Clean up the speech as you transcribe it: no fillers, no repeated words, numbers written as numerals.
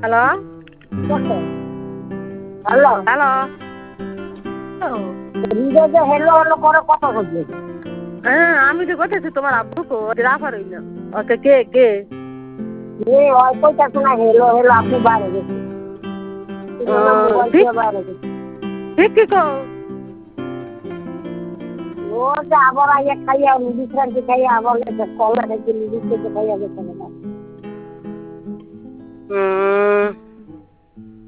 Hello hello hello হৃদয় যে hello hello করে কত হচ্ছে? হ্যাঁ আমি তো করতেছি তোমার আব্বু কো রাফার হইল ওকে কে কে ওই কইতাছে না হেলো হেলো আপনি বাইরে গেছেন। মোবাইল ঠিক দিয়ে বাইরে গেছেন। ঠিক কি কো ও যে আবার আইয়া খাইয়া বিশ্রান্তি খাইয়া আবার গেছে কলা খাইতে খাইয়া গেছে না।